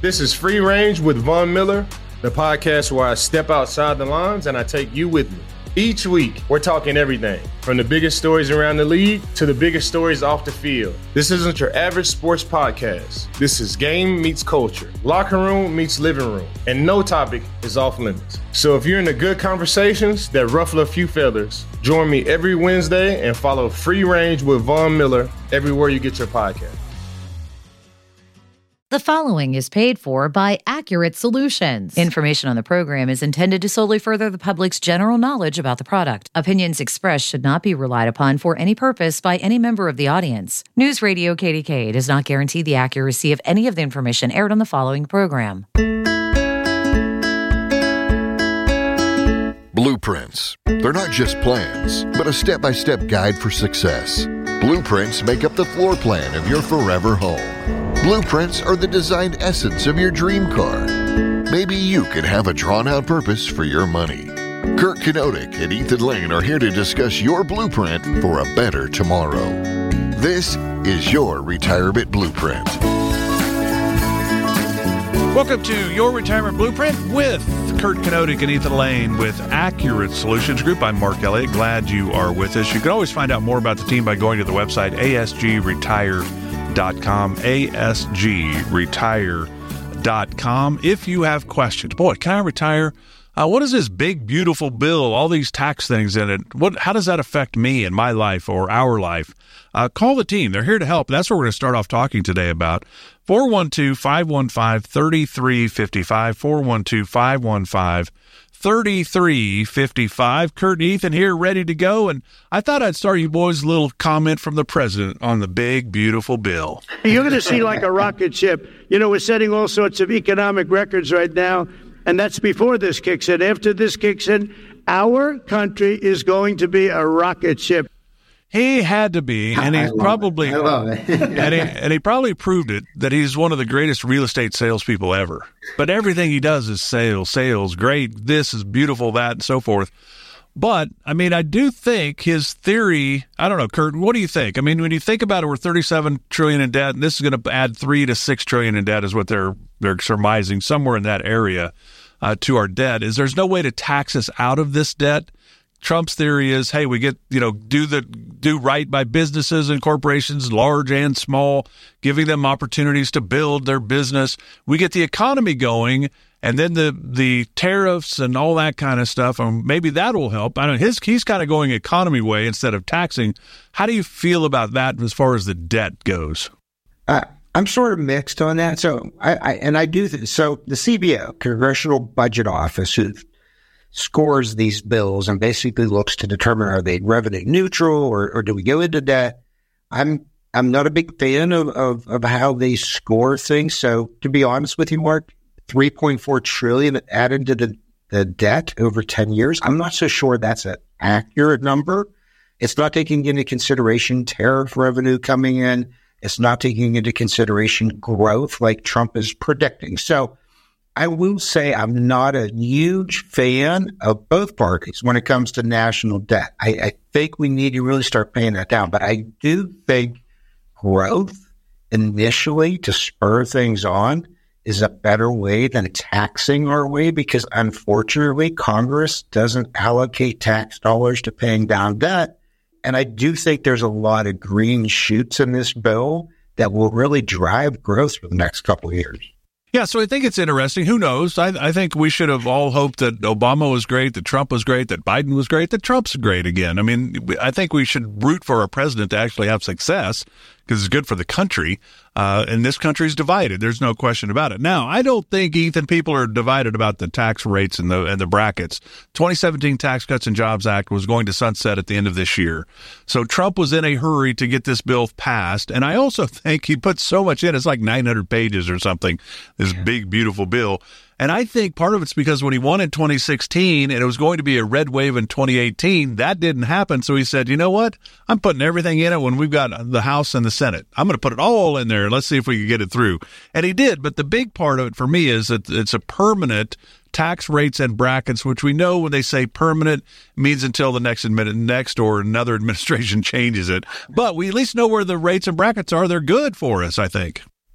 This is Free Range with Von Miller, the podcast where I step outside the lines and I take you with me. Each week, we're talking everything from the biggest stories around the league to the biggest stories off the field. This isn't your average sports podcast. This is game meets culture, locker room meets living room, and no topic is off limits. So if you're into good conversations that ruffle a few feathers, join me every Wednesday and follow Free Range with Von Miller everywhere you get your podcast. The following is paid for by Accurate Solutions. Information on the program is intended to solely further the public's general knowledge about the product. Opinions expressed should not be relied upon for any purpose by any member of the audience. News Radio KDK does not guarantee the accuracy of any of the information aired on the following program. Blueprints. They're not just plans, but a step-by-step guide for success. Blueprints make up the floor plan of your forever home. Blueprints are the designed essence of your dream car. Maybe you could have a drawn-out purpose for your money. Kurt Kenotic and Ethan Lane are here to discuss your blueprint for a better tomorrow. This is your Retirement Blueprint. Welcome to Your Retirement Blueprint with Kurt Kenotic and Ethan Lane with Accurate Solutions Group. I'm Mark Elliott. Glad you are with us. You can always find out more about the team by going to the website asgretire.com, asgretire.com. If you have questions, boy, can I retire? What is this big, beautiful bill, all these tax things in it? How does that affect me and my life or our life? Call the team. They're here to help. That's what we're going to start off talking today about. 412-515-3355, 412-515-3355. Kurt and Ethan here, ready to go. And I thought I'd start you boys a little comment from the president on the big, beautiful bill. You're going to see like a rocket ship. You know, we're setting all sorts of economic records right now, and that's before this kicks in. After this kicks in, our country is going to be a rocket ship. He had to be, and he probably and he probably proved it that he's one of the greatest real estate salespeople ever. But everything he does is sales, great, this is beautiful, that, and so forth. But, I mean, I do think his theory, I don't know, Kurt, what do you think? I mean, when you think about it, we're $37 trillion in debt, and this is going to add $3 to $6 trillion in debt is what they're surmising, somewhere in that area to our debt. There's no way to tax us out of this debt. Trump's theory is, hey, we get, do right by businesses and corporations, large and small, giving them opportunities to build their business. We get the economy going, and then the tariffs and all that kind of stuff, and maybe that will help. I don't know, he's kind of going economy way instead of taxing. How do you feel about that as far as the debt goes? I'm sort of mixed on that. So I do this. So the CBO, Congressional Budget Office, scores these bills and basically looks to determine, are they revenue neutral or do we go into debt? I'm not a big fan of how they score things. So to be honest with you, Mark, $3.4 trillion added to the debt over 10 years. I'm not so sure that's an accurate number. It's not taking into consideration tariff revenue coming in. It's not taking into consideration growth like Trump is predicting. So I will say I'm not a huge fan of both parties when it comes to national debt. I think we need to really start paying that down. But I do think growth initially to spur things on is a better way than taxing our way, because unfortunately Congress doesn't allocate tax dollars to paying down debt. And I do think there's a lot of green shoots in this bill that will really drive growth for the next couple of years. Yeah, so I think it's interesting. Who knows? I think we should have all hoped that Obama was great, that Trump was great, that Biden was great, that Trump's great again. I mean, I think we should root for our president to actually have success because it's good for the country. And this country's divided. There's no question about it. Now, I don't think, Ethan, people are divided about the tax rates and the brackets. 2017 Tax Cuts and Jobs Act was going to sunset at the end of this year. So Trump was in a hurry to get this bill passed. And I also think he put so much in. It's like 900 pages or something, this big, beautiful bill. And I think part of it's because when he won in 2016 and it was going to be a red wave in 2018, that didn't happen. So he said, you know what? I'm putting everything in it when we've got the House and the Senate. I'm going to put it all in there. Let's see if we can get it through. And he did. But the big part of it for me is that it's a permanent tax rates and brackets, which we know when they say permanent means until the next or another administration changes it. But we at least know where the rates and brackets are. They're good for us, I think.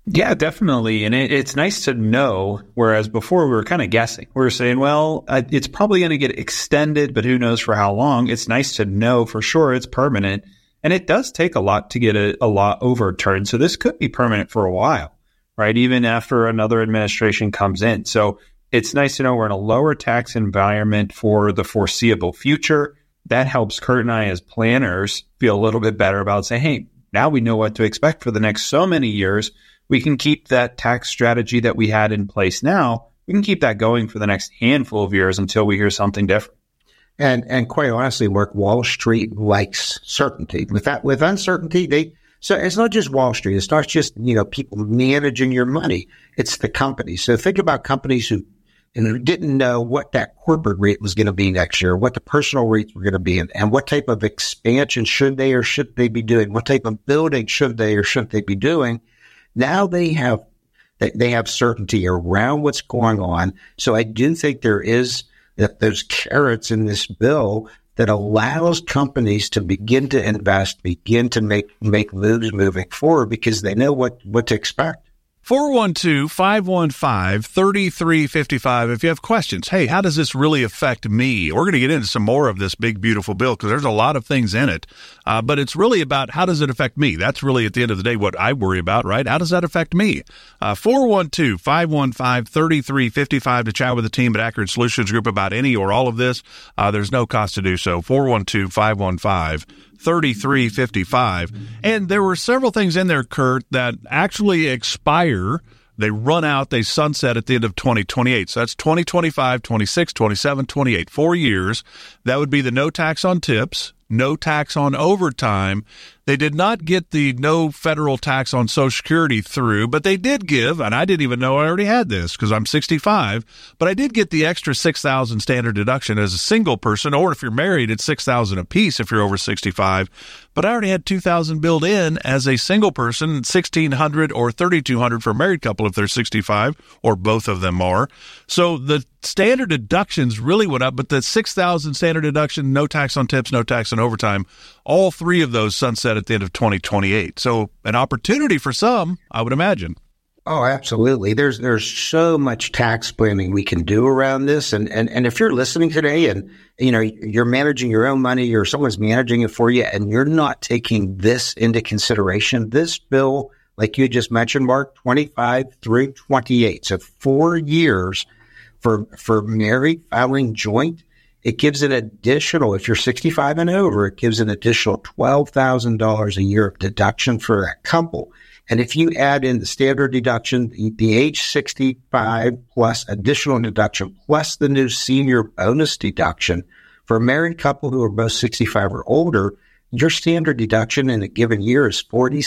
Yeah, definitely. And it's nice to know, whereas before we were kind of guessing. We were saying, well, it's probably going to get extended, but who knows for how long. It's nice to know for sure it's permanent. And it does take a lot to get a law overturned. So this could be permanent for a while, right? Even after another administration comes in. So it's nice to know we're in a lower tax environment for the foreseeable future. That helps Kurt and I as planners feel a little bit better about saying, hey, now we know what to expect for the next so many years. We can keep that tax strategy that we had in place now. We can keep that going for the next handful of years until we hear something different. And quite honestly, Mark, Wall Street likes certainty. With uncertainty, so it's not just Wall Street. It's not just, people managing your money. It's the companies. So think about companies who didn't know what that corporate rate was going to be next year, what the personal rates were going to be, and what type of expansion should they or should they be doing? What type of building should they or shouldn't they be doing? Now they have certainty around what's going on. So I do think there is those carrots in this bill that allows companies to begin to invest, begin to make moves moving forward because they know what to expect. 412-515-3355. If you have questions, hey, how does this really affect me? We're going to get into some more of this big, beautiful bill because there's a lot of things in it. But it's really about how does it affect me? That's really, at the end of the day, what I worry about, right? How does that affect me? 412-515-3355 to chat with the team at Accurate Solutions Group about any or all of this. There's no cost to do so. 412-515-3355. And there were several things in there, Kurt, that actually expire. They run out, they sunset at the end of 2028. So that's 2025, 26, 27, 28, 4 years. That would be the no tax on tips, no tax on overtime. They did not get the no federal tax on Social Security through, but they did give, and I didn't even know I already had this because I'm 65, but I did get the extra $6,000 standard deduction as a single person, or if you're married, it's $6,000 a piece if you're over 65. But I already had $2,000 built in as a single person, $1,600 or $3,200 for a married couple if they're 65, or both of them are. So the standard deductions really went up, but the $6,000 standard deduction, no tax on tips, no tax on overtime, all three of those sunset at the end of 2028. So an opportunity for some, I would imagine. Oh, absolutely. There's so much tax planning we can do around this. And if you're listening today and, you're managing your own money or someone's managing it for you and you're not taking this into consideration, this bill, like you just mentioned, Mark, 25 through 28. So 4 years for married filing joint. It gives an additional, if you're 65 and over, it gives an additional $12,000 a year of deduction for that couple. And if you add in the standard deduction, the age 65 plus additional deduction, plus the new senior bonus deduction for a married couple who are both 65 or older, your standard deduction in a given year is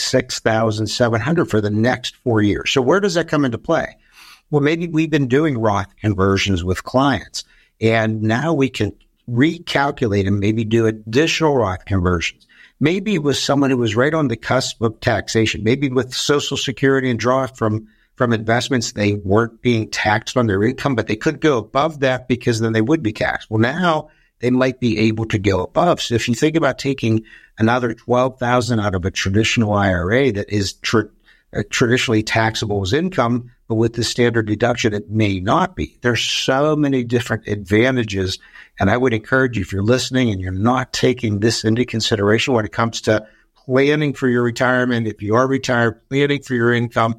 $46,700 for the next 4 years. So where does that come into play? Well, maybe we've been doing Roth conversions with clients, and now we can recalculate and maybe do additional Roth conversions. Maybe it was someone who was right on the cusp of taxation. Maybe with Social Security and draw from investments, they weren't being taxed on their income, but they could go above that because then they would be taxed. Well, now they might be able to go above. So if you think about taking another $12,000 out of a traditional IRA that is traditionally taxable as income, but with the standard deduction, it may not be. There's so many different advantages. And I would encourage you, if you're listening and you're not taking this into consideration when it comes to planning for your retirement, if you are retired, planning for your income,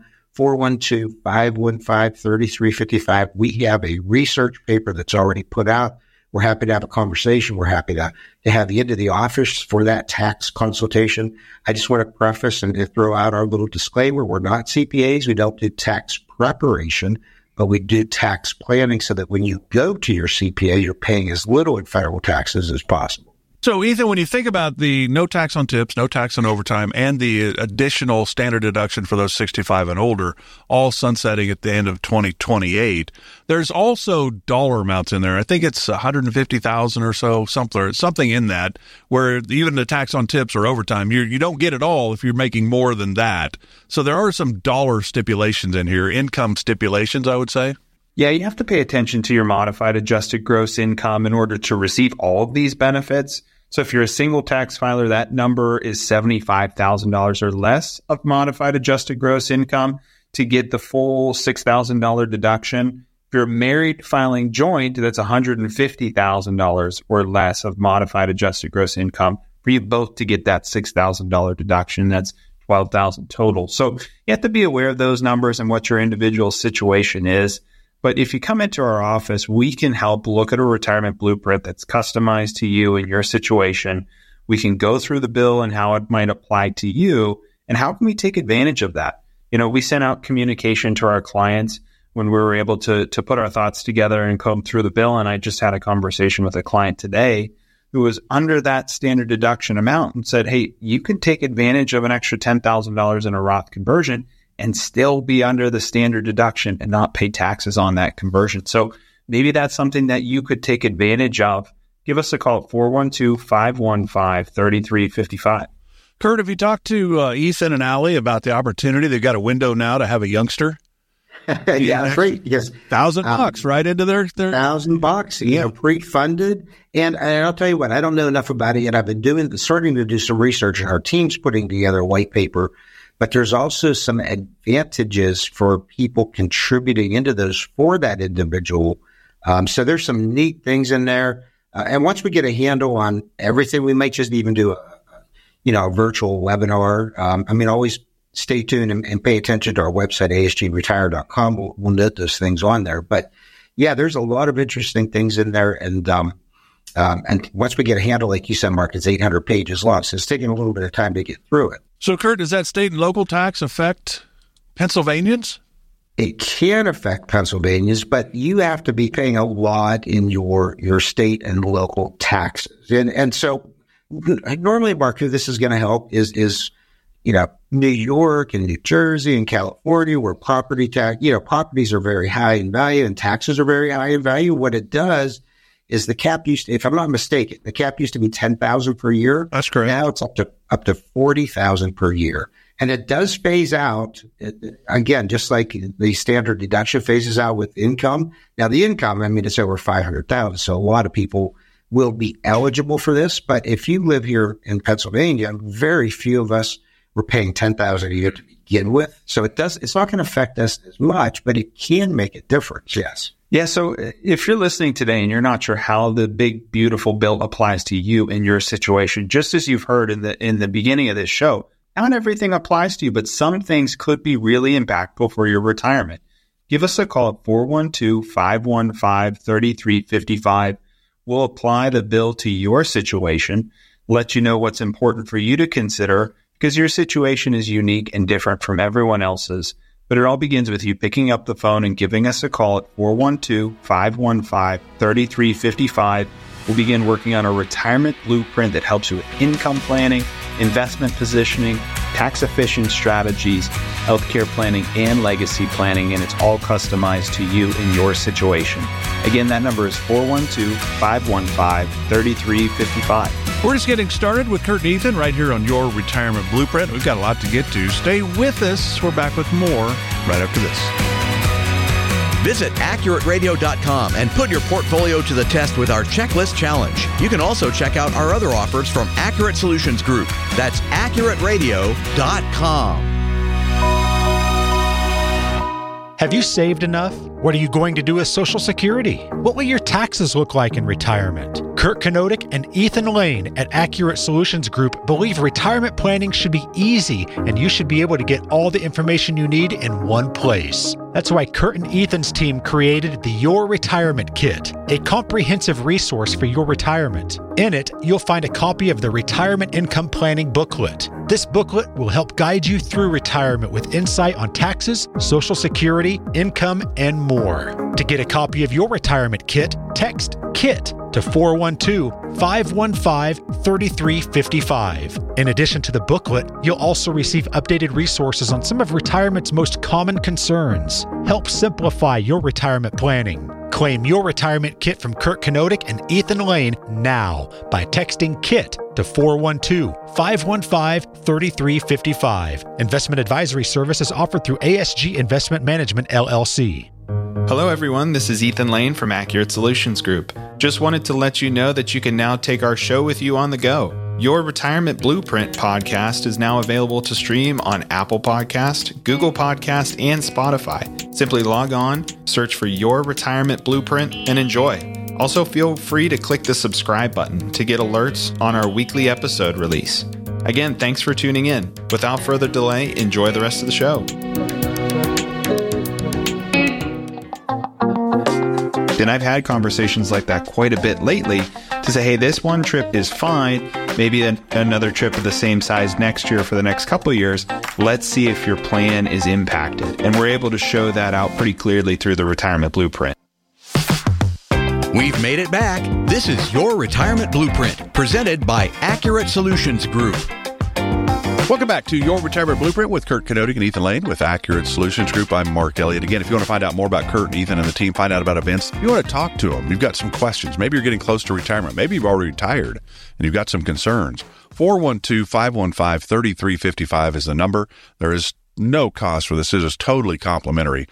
412-515-3355. We have a research paper that's already put out. We're happy to have a conversation. We're happy to have you into the office for that tax consultation. I just want to preface and to throw out our little disclaimer. We're not CPAs. We don't do tax preparation, but we do tax planning so that when you go to your CPA, you're paying as little in federal taxes as possible. So, Ethan, when you think about the no tax on tips, no tax on overtime, and the additional standard deduction for those 65 and older, all sunsetting at the end of 2028, there's also dollar amounts in there. I think it's $150,000 or so, something in that, where even the tax on tips or overtime, you don't get it all if you're making more than that. So there are some dollar stipulations in here, income stipulations, I would say. Yeah, you have to pay attention to your modified adjusted gross income in order to receive all of these benefits. So if you're a single tax filer, that number is $75,000 or less of modified adjusted gross income. to get the full $6,000 deduction. If you're married filing joint, that's $150,000 or less of modified adjusted gross income for you both to get that $6,000 deduction. That's $12,000 total. So you have to be aware of those numbers and what your individual situation is. But if you come into our office, we can help look at a retirement blueprint that's customized to you and your situation. We can go through the bill and how it might apply to you, and how can we take advantage of that? We sent out communication to our clients when we were able to put our thoughts together and comb through the bill. And I just had a conversation with a client today who was under that standard deduction amount and said, hey, you can take advantage of an extra $10,000 in a Roth conversion and still be under the standard deduction and not pay taxes on that conversion. So maybe that's something that you could take advantage of. Give us a call at 412-515-3355. Kurt, have you talked to Ethan and Allie about the opportunity? They've got a window now to have a youngster. Yeah, great. Yes, $1,000 right into their $1,000, pre-funded. And I'll tell you what, I don't know enough about it yet. I've been starting to do some research, and our team's putting together a white paper. But there's also some advantages for people contributing into those for that individual. So there's some neat things in there. And once we get a handle on everything, we might just even do a virtual webinar. Always stay tuned and pay attention to our website, asgretire.com. We'll note those things on there. But yeah, there's a lot of interesting things in there. And once we get a handle, like you said, Mark, it's 800 pages long. So it's taking a little bit of time to get through it. So, Kurt, does that state and local tax affect Pennsylvanians? It can affect Pennsylvanians, but you have to be paying a lot in your state and local taxes. And so normally, Mark, who this is going to help is New York and New Jersey and California, where property tax, properties are very high in value and taxes are very high in value. What it does is the cap used to, if I'm not mistaken, the cap used to be $10,000 per year. That's correct. Now it's up to $40,000 per year. And it does phase out, again, just like the standard deduction phases out with income. Now, the income, it's over $500,000. So a lot of people will be eligible for this. But if you live here in Pennsylvania, very few of us were paying $10,000 a year to begin with. So it's not going to affect us as much, but it can make a difference. Yes. Yeah. So if you're listening today and you're not sure how the big, beautiful bill applies to you in your situation, just as you've heard in the beginning of this show, not everything applies to you, but some things could be really impactful for your retirement. Give us a call at 412-515-3355. We'll apply the bill to your situation, let you know what's important for you to consider, because your situation is unique and different from everyone else's. But it all begins with you picking up the phone and giving us a call at 412-515-3355. We'll begin working on a retirement blueprint that helps you with income planning, investment positioning, tax-efficient strategies, healthcare planning, and legacy planning, and it's all customized to you in your situation. Again, that number is 412-515-3355. We're just getting started with Kurt and Ethan right here on Your Retirement Blueprint. We've got a lot to get to. Stay with us. We're back with more right after this. Visit AccurateRadio.com and put your portfolio to the test with our Checklist Challenge. You can also check out our other offers from Accurate Solutions Group. That's AccurateRadio.com. Have you saved enough? What are you going to do with Social Security? What will your taxes look like in retirement? Kurt Knodik and Ethan Lane at Accurate Solutions Group believe retirement planning should be easy and you should be able to get all the information you need in one place. That's why Kurt and Ethan's team created the Your Retirement Kit, a comprehensive resource for your retirement. In it, you'll find a copy of the Retirement Income Planning booklet. This booklet will help guide you through retirement with insight on taxes, Social Security, income, and more. To get a copy of your retirement kit, text KIT to 412-515-3355. In addition to the booklet, you'll also receive updated resources on some of retirement's most common concerns. Help simplify your retirement planning. Claim your retirement kit from Kurt Knodik and Ethan Lane now by texting KIT to 412-515-3355. Investment advisory service is offered through ASG Investment Management, LLC. Hello everyone, this is Ethan Lane from Accurate Solutions Group. Just wanted to let you know that you can now take our show with you on the go. Your Retirement Blueprint podcast is now available to stream on Apple Podcast, Google Podcast, and Spotify. Simply log on, search for Your Retirement Blueprint, and enjoy. Also, feel free to click the subscribe button to get alerts on our weekly episode release. Again, thanks for tuning in. Without further delay, enjoy the rest of the show. And I've had conversations like that quite a bit lately to say, hey, this one trip is fine. Maybe another trip of the same size next year for the next couple of years. Let's see if your plan is impacted. And we're able to show that out pretty clearly through the Retirement Blueprint. We've made it back. This is Your Retirement Blueprint, presented by Accurate Solutions Group. Welcome back to Your Retirement Blueprint with Kurt Knodig and Ethan Lane with Accurate Solutions Group. I'm Mark Elliott. Again, if you want to find out more about Kurt and Ethan and the team, find out about events, if you want to talk to them, you've got some questions. Maybe you're getting close to retirement. Maybe you've already retired and you've got some concerns. 412-515-3355 is the number. There is no cost for this. It is totally complimentary.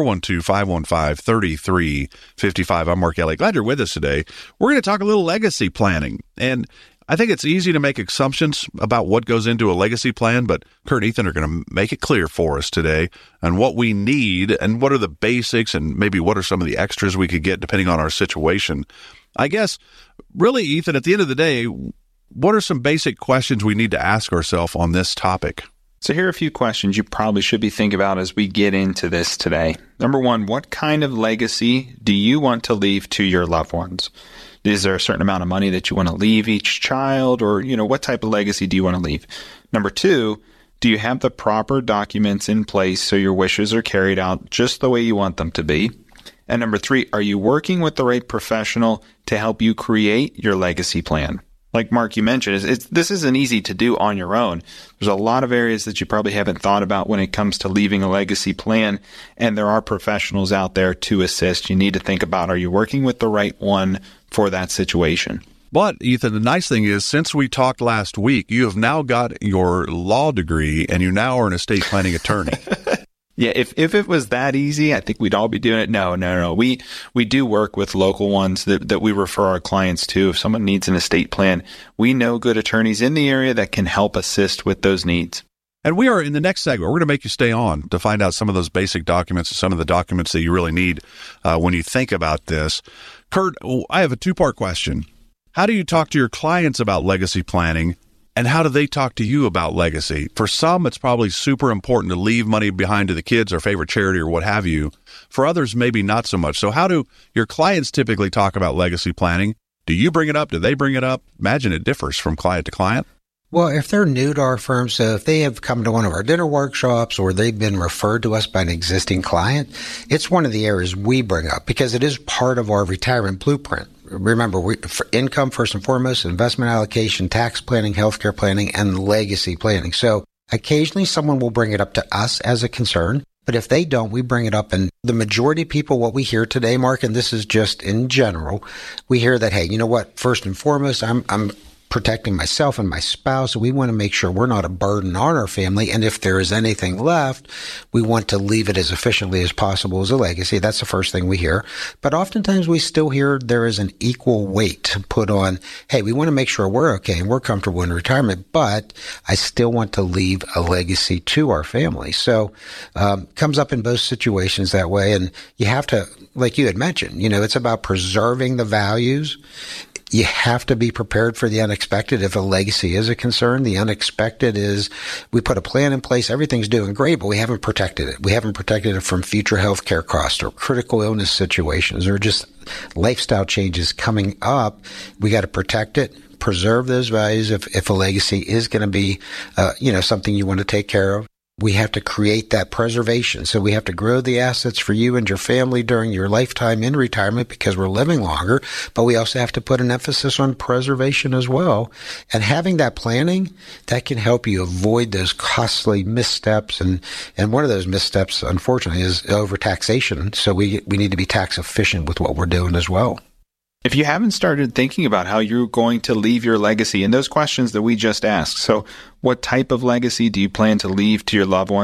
412-515-3355. I'm Mark Elliott. Glad you're with us today. We're going to talk a little legacy planning. And I think it's easy to make assumptions about what goes into a legacy plan, but Kurt and Ethan are going to make it clear for us today on what we need and what are the basics and maybe what are some of the extras we could get depending on our situation. I guess, really, Ethan, at the end of the day, what are some basic questions we need to ask ourselves on this topic? So here are a few questions you probably should be thinking about as we get into this today. Number one, what kind of legacy do you want to leave to your loved ones? Is there a certain amount of money that you want to leave each child? Or, what type of legacy do you want to leave? Number two, do you have the proper documents in place so your wishes are carried out just the way you want them to be? And number three, are you working with the right professional to help you create your legacy plan? Like Mark, you mentioned, this isn't easy to do on your own. There's a lot of areas that you probably haven't thought about when it comes to leaving a legacy plan, and there are professionals out there to assist. You need to think about, are you working with the right one for that situation? But, Ethan, the nice thing is, since we talked last week, you have now got your law degree, and you now are an estate planning attorney. Yeah, if it was that easy, I think we'd all be doing it. No. We do work with local ones that we refer our clients to. If someone needs an estate plan, we know good attorneys in the area that can help assist with those needs. And we are in the next segment. We're going to make you stay on to find out some of those basic documents and some of the documents that you really need when you think about this. Kurt, I have a two-part question. How do you talk to your clients about legacy planning? And how do they talk to you about legacy? For some, it's probably super important to leave money behind to the kids or favorite charity or what have you. For others, maybe not so much. So how do your clients typically talk about legacy planning? Do you bring it up? Do they bring it up? Imagine it differs from client to client. Well, if they're new to our firm, so if they have come to one of our dinner workshops or they've been referred to us by an existing client, it's one of the areas we bring up because it is part of our retirement blueprint. Remember, for income, first and foremost, investment allocation, tax planning, healthcare planning, and legacy planning. So occasionally someone will bring it up to us as a concern, but if they don't, we bring it up. And the majority of people, what we hear today, Mark, and this is just in general, we hear that, hey, you know what? First and foremost, I'm protecting myself and my spouse. We want to make sure we're not a burden on our family. And if there is anything left, we want to leave it as efficiently as possible as a legacy. That's the first thing we hear. But oftentimes we still hear there is an equal weight put on, hey, we want to make sure we're okay and we're comfortable in retirement, but I still want to leave a legacy to our family. So comes up in both situations that way. And you have to, like you had mentioned, it's about preserving the values. You have to be prepared for the unexpected if a legacy is a concern. The unexpected is we put a plan in place, everything's doing great, but we haven't protected it. We haven't protected it from future health care costs or critical illness situations or just lifestyle changes coming up. We got to protect it, preserve those values if a legacy is going to be, something you want to take care of. We have to create that preservation. So we have to grow the assets for you and your family during your lifetime in retirement because we're living longer, but we also have to put an emphasis on preservation as well. And having that planning, that can help you avoid those costly missteps. And one of those missteps, unfortunately, is overtaxation. So we need to be tax efficient with what we're doing as well. If you haven't started thinking about how you're going to leave your legacy and those questions that we just asked, so what type of legacy do you plan to leave to your loved ones?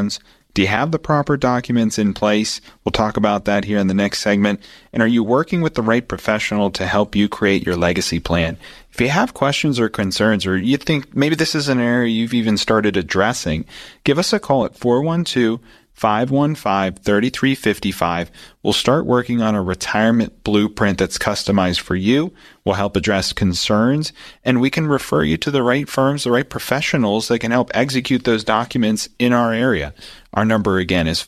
Do you have the proper documents in place? We'll talk about that here in the next segment. And are you working with the right professional to help you create your legacy plan? If you have questions or concerns, or you think maybe this is an area you've even started addressing, give us a call at 412-515-3355. We'll start working on a retirement blueprint that's customized for you. We'll help address concerns, and we can refer you to the right firms, the right professionals that can help execute those documents in our area. Our number again is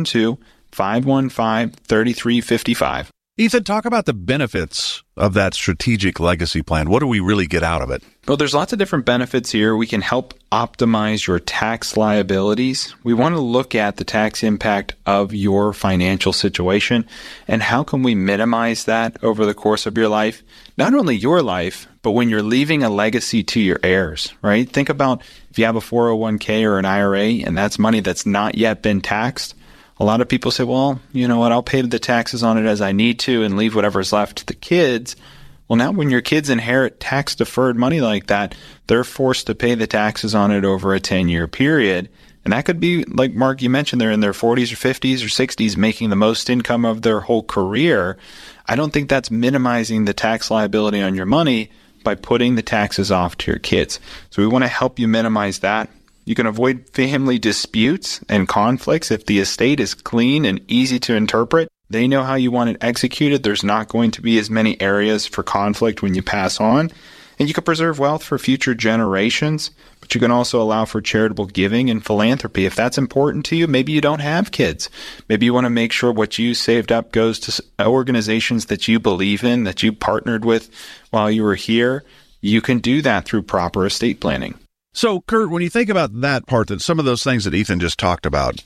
412-515-3355. Ethan, talk about the benefits of that strategic legacy plan. What do we really get out of it? Well, there's lots of different benefits here. We can help optimize your tax liabilities. We want to look at the tax impact of your financial situation and how can we minimize that over the course of your life. Not only your life, but when you're leaving a legacy to your heirs, right? Think about if you have a 401k or an IRA and that's money that's not yet been taxed. A lot of people say, well, you know what, I'll pay the taxes on it as I need to and leave whatever's left to the kids. Well, now when your kids inherit tax-deferred money like that, they're forced to pay the taxes on it over a 10-year period. And that could be, like Mark, you mentioned, they're in their 40s or 50s or 60s making the most income of their whole career. I don't think that's minimizing the tax liability on your money by putting the taxes off to your kids. So we want to help you minimize that. You can avoid family disputes and conflicts if the estate is clean and easy to interpret. They know how you want it executed. There's not going to be as many areas for conflict when you pass on. And you can preserve wealth for future generations, but you can also allow for charitable giving and philanthropy. If that's important to you, maybe you don't have kids. Maybe you want to make sure what you saved up goes to organizations that you believe in, that you partnered with while you were here. You can do that through proper estate planning. So, Kurt, when you think about that part, that some of those things that Ethan just talked about,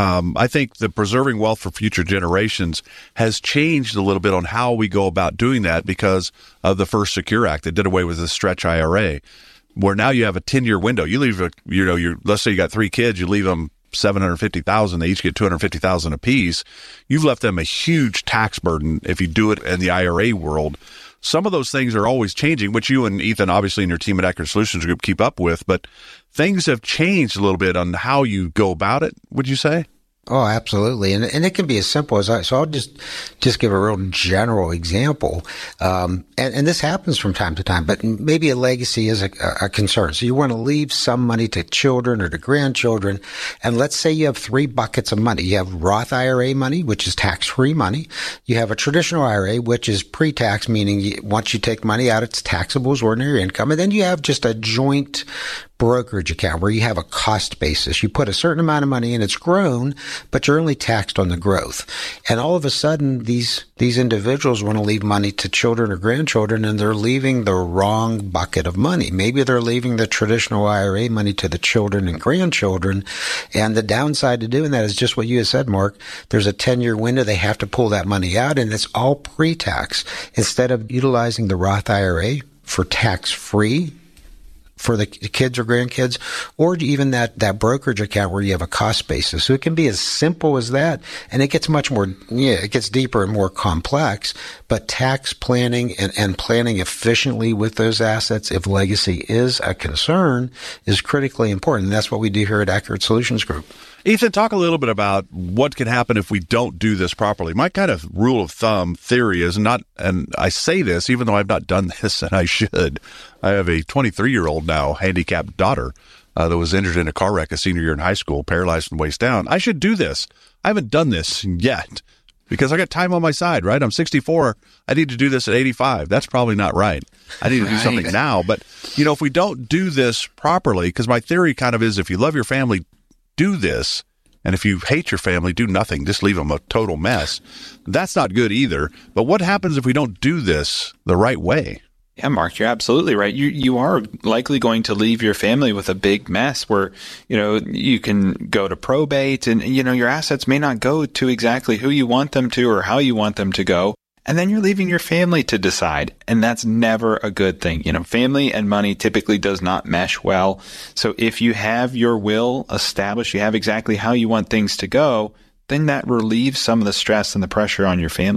I think the preserving wealth for future generations has changed a little bit on how we go about doing that because of the First Secure Act that did away with the stretch IRA, where now you have a 10-year window. You leave, let's say you got 3 kids, you leave them $750,000. They each get $250,000 apiece. You've left them a huge tax burden if you do it in the IRA world. Some of those things are always changing, which you and Ethan, obviously, and your team at Accurate Solutions Group keep up with, but things have changed a little bit on how you go about it, would you say? Oh, absolutely. And it can be as simple as so I'll just give a real general example. And this happens from time to time, but maybe a legacy is a concern. So you want to leave some money to children or to grandchildren. And let's say you have 3 buckets of money. You have Roth IRA money, which is tax-free money. You have a traditional IRA, which is pre-tax, meaning once you take money out, it's taxable as ordinary income. And then you have just a joint brokerage account where you have a cost basis. You put a certain amount of money in, it's grown, but you're only taxed on the growth. And all of a sudden, these individuals want to leave money to children or grandchildren, and they're leaving the wrong bucket of money. Maybe they're leaving the traditional IRA money to the children and grandchildren. And the downside to doing that is just what you said, Mark. There's a 10-year window. They have to pull that money out, and it's all pre-tax. Instead of utilizing the Roth IRA for tax-free for the kids or grandkids, or even that brokerage account where you have a cost basis. So it can be as simple as that, and it gets much more, it gets deeper and more complex, but tax planning and planning efficiently with those assets, if legacy is a concern, is critically important. And that's what we do here at Accurate Solutions Group. Ethan, talk a little bit about what can happen if we don't do this properly. My kind of rule of thumb theory is not, and I say this even though I've not done this and I should. I have a 23-year-old now handicapped daughter that was injured in a car wreck a senior year in high school, paralyzed from the waist down. I should do this. I haven't done this yet because I got time on my side, right? I'm 64. I need to do this at 85. That's probably not right. I need to do something now. But, if we don't do this properly, because my theory kind of is if you love your family, do this. And if you hate your family, do nothing. Just leave them a total mess. That's not good either. But what happens if we don't do this the right way? Yeah, Mark, you're absolutely right. You are likely going to leave your family with a big mess where, you can go to probate and, your assets may not go to exactly who you want them to or how you want them to go. And then you're leaving your family to decide. And that's never a good thing. Family and money typically does not mesh well. So if you have your will established, you have exactly how you want things to go, then that relieves some of the stress and the pressure on your family.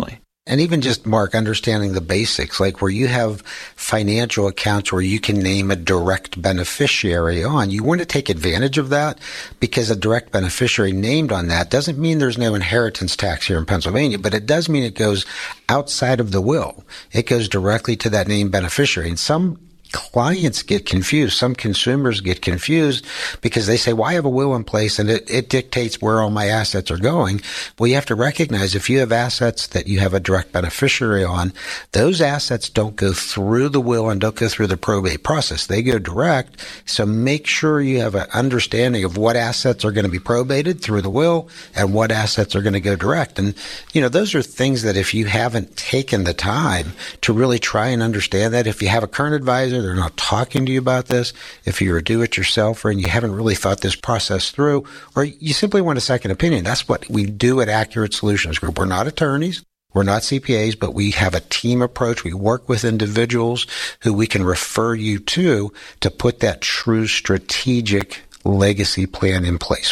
And even just, Mark, understanding the basics, like where you have financial accounts where you can name a direct beneficiary on, you want to take advantage of that, because a direct beneficiary named on that doesn't mean there's no inheritance tax here in Pennsylvania, but it does mean it goes outside of the will. It goes directly to that named beneficiary. And some clients get confused. Some consumers get confused because they say, well, I have a will in place and it dictates where all my assets are going. Well, you have to recognize if you have assets that you have a direct beneficiary on, those assets don't go through the will and don't go through the probate process. They go direct. So make sure you have an understanding of what assets are going to be probated through the will and what assets are going to go direct. And, those are things that if you haven't taken the time to really try and understand that, if you have a current advisor, they're not talking to you about this, if you're a do-it-yourselfer and you haven't really thought this process through, or you simply want a second opinion, that's what we do at Accurate Solutions Group. We're not attorneys. We're not CPAs, but we have a team approach. We work with individuals who we can refer you to put that true strategic legacy plan in place.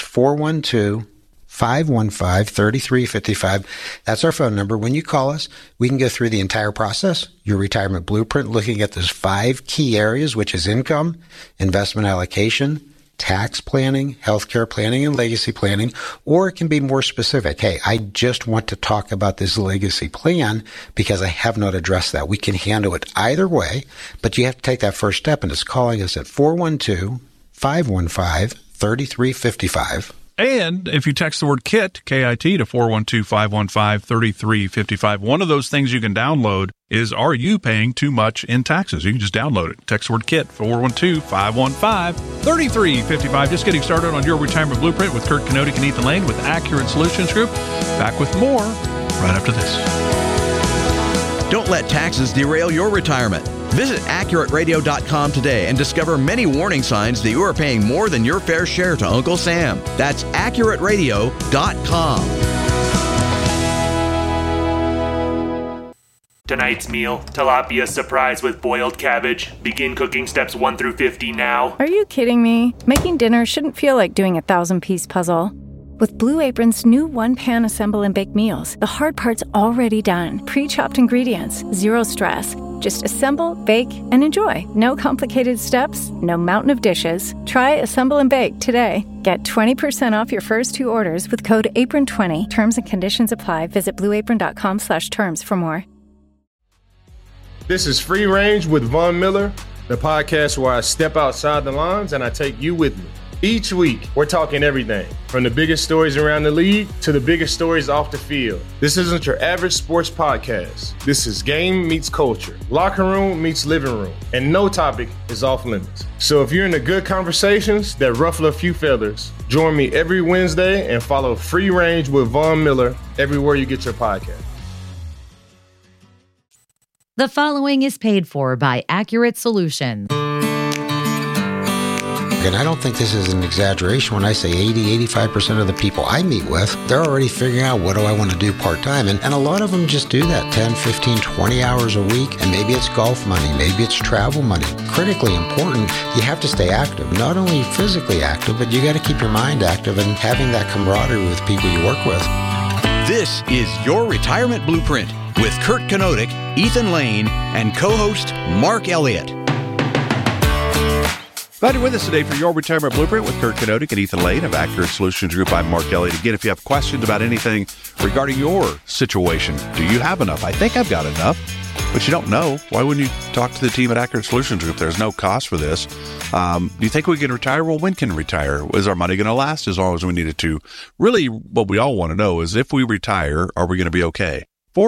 412-515-3355. That's our phone number. When you call us, we can go through the entire process, your retirement blueprint, looking at those 5 key areas, which is income, investment allocation, tax planning, healthcare planning, and legacy planning. Or it can be more specific. Hey, I just want to talk about this legacy plan because I have not addressed that. We can handle it either way, but you have to take that first step, and it's calling us at 412-515-3355. And if you text the word KIT, K-I-T, to 412-515-3355, one of those things you can download is, are you paying too much in taxes? You can just download it. Text the word KIT, 412-515-3355. Just getting started on your retirement blueprint with Kurt Kanodik and Ethan Lane with Accurate Solutions Group. Back with more right after this. Don't let taxes derail your retirement. Visit AccurateRadio.com today and discover many warning signs that you are paying more than your fair share to Uncle Sam. That's AccurateRadio.com. Tonight's meal, tilapia surprise with boiled cabbage. Begin cooking steps 1 through 50 now. Are you kidding me? Making dinner shouldn't feel like doing a 1,000-piece puzzle. With Blue Apron's new one-pan assemble and bake meals, the hard part's already done. Pre-chopped ingredients, zero stress. Just assemble, bake, and enjoy. No complicated steps, no mountain of dishes. Try Assemble and Bake today. Get 20% off your first 2 orders with code APRON20. Terms and conditions apply. Visit blueapron.com/terms for more. This is Free Range with Von Miller, the podcast where I step outside the lines and I take you with me. Each week, we're talking everything from the biggest stories around the league to the biggest stories off the field. This isn't your average sports podcast. This is game meets culture, locker room meets living room, and no topic is off limits. So if you're into good conversations that ruffle a few feathers, join me every Wednesday and follow Free Range with Von Miller everywhere you get your podcast. The following is paid for by Accurate Solutions. And I don't think this is an exaggeration when I say 85% of the people I meet with, they're already figuring out, what do I want to do part-time? And a lot of them just do that 10, 15, 20 hours a week. And maybe it's golf money, maybe it's travel money. Critically important, you have to stay active. Not only physically active, but you got to keep your mind active and having that camaraderie with people you work with. This is Your Retirement Blueprint with Kurt Kanodik, Ethan Lane, and co-host Mark Elliott. Glad you're with us today for Your Retirement Blueprint with Kurt Kanodik and Ethan Lane of Accurate Solutions Group. I'm Mark Elliott. Again, if you have questions about anything regarding your situation, do you have enough? I think I've got enough, but you don't know. Why wouldn't you talk to the team at Accurate Solutions Group? There's no cost for this. Do you think we can retire? Well, when can we retire? Is our money going to last as long as we need it to? Really, what we all want to know is, if we retire, are we going to be okay?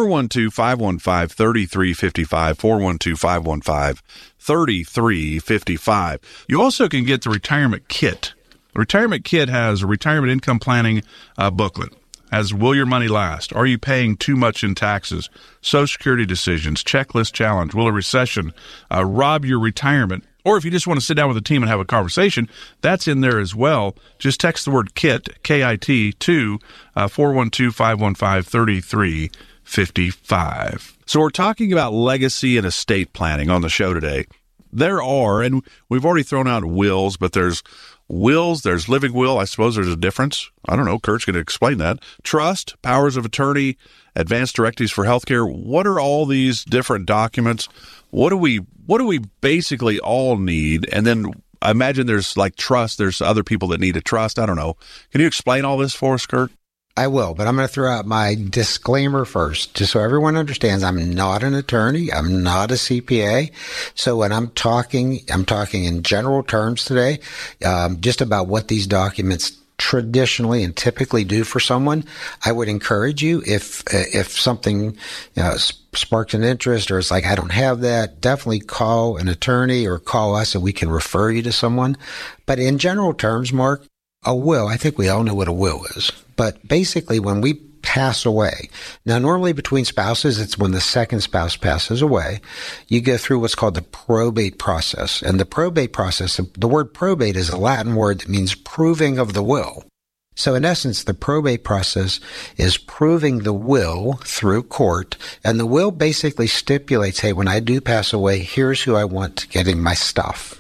412-515-3355, 412-515-3355. You also can get the Retirement Kit. The Retirement Kit has a retirement income planning booklet. Has Will Your Money Last? Are you paying too much in taxes? Social Security decisions, checklist challenge, will a recession rob your retirement? Or if you just want to sit down with a team and have a conversation, that's in there as well. Just text the word KIT, K-I-T, to 412-515-3355. 55. So we're talking about legacy and estate planning on the show today. There are, and we've already thrown out wills, but there's wills, there's living will. I suppose there's a difference. I don't know. Kurt's going to explain that. Trust, powers of attorney, advanced directives for healthcare. What are all these different documents? What do we basically all need? And then I imagine there's like trust. There's other people that need a trust. I don't know. Can you explain all this for us, Kurt? I will, but I'm going to throw out my disclaimer first, just so everyone understands I'm not an attorney. I'm not a CPA. So when I'm talking in general terms today, just about what these documents traditionally and typically do for someone. I would encourage you, if something sparks an interest or it's like, I don't have that, definitely call an attorney or call us and we can refer you to someone. But in general terms, Mark, a will, I think we all know what a will is. But basically, when we pass away, now normally between spouses, it's when the second spouse passes away, you go through what's called the probate process. And the probate process, the word probate is a Latin word that means proving of the will. So in essence, the probate process is proving the will through court. And the will basically stipulates, hey, when I do pass away, here's who I want getting my stuff,